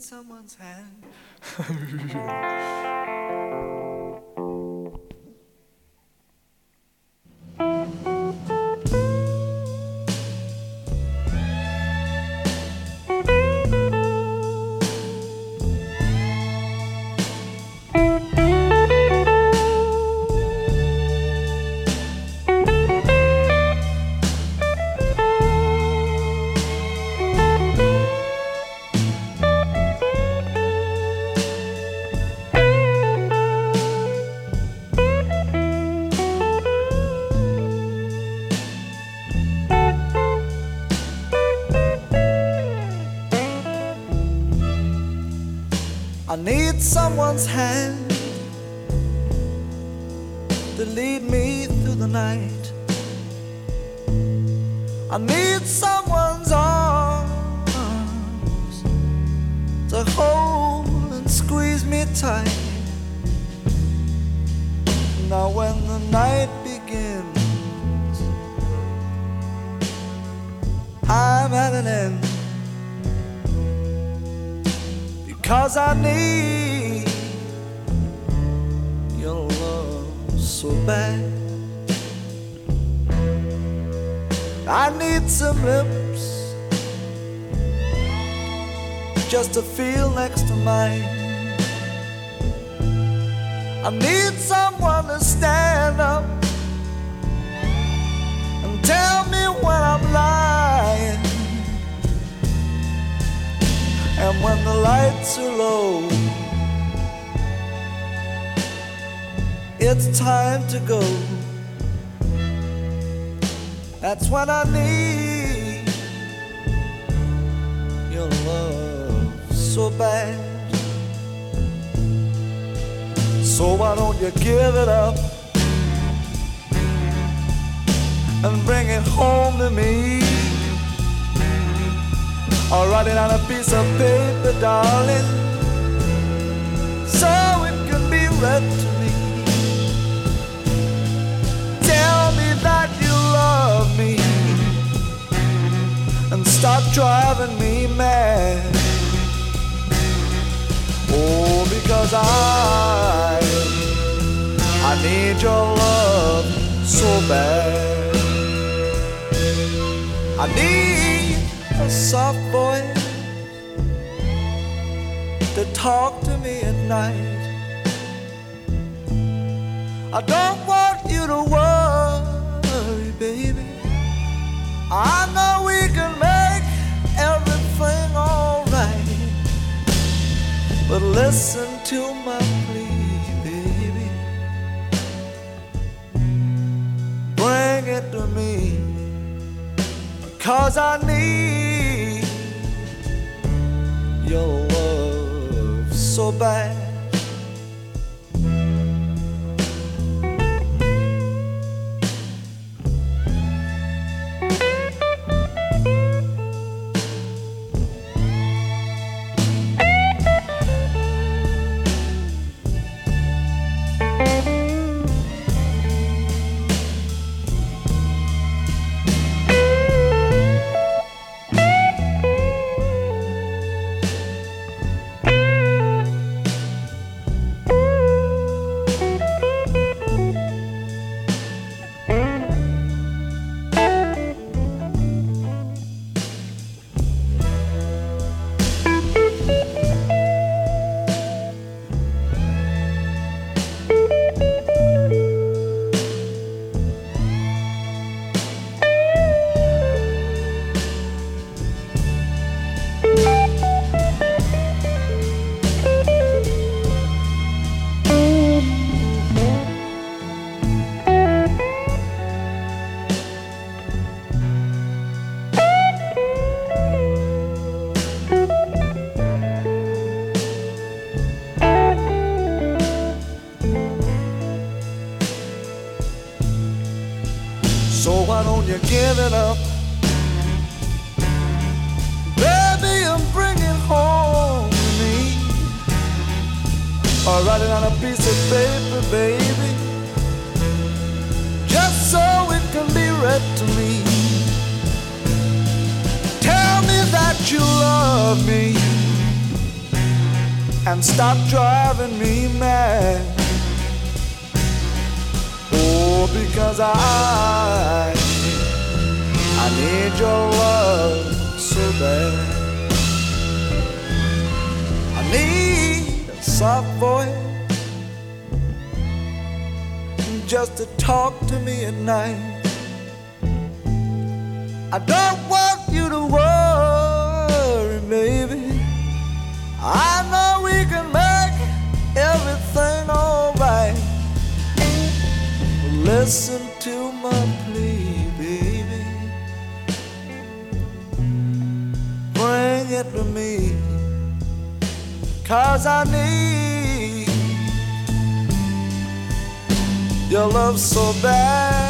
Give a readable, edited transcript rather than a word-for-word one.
someone's hand. I need someone's hand to lead me through the night. I need someone's arms to hold and squeeze me tight. Now when the night begins, I'm at an end, because I need your love so bad. I need some lips just to feel next to mine. I need someone to stand up and tell me when I'm lying. And when the lights are low, it's time to go. That's when I need your love so bad. So why don't you give it up and bring it home to me? Or write it on a piece of paper, darling, so it can be read to me. Tell me that you love me and stop driving me mad. Oh, because I need your love so bad. I need a soft voice to talk to me at night. I don't want you to worry, baby. I know we can make everything alright. But listen to my plea, baby. Bring it to me, 'cause I need your love so bad. So why don't you give it up, baby, and bring it home to me? Or write it on a piece of paper, baby, just so it can be read to me. Tell me that you love me and stop driving me mad. Oh, because I need your love so bad. I need a soft voice just to talk to me at night. I don't want you to worry, baby. I know we can make everything alright. Listen to my plea, baby. Bring it to me, 'cause I need your love so bad.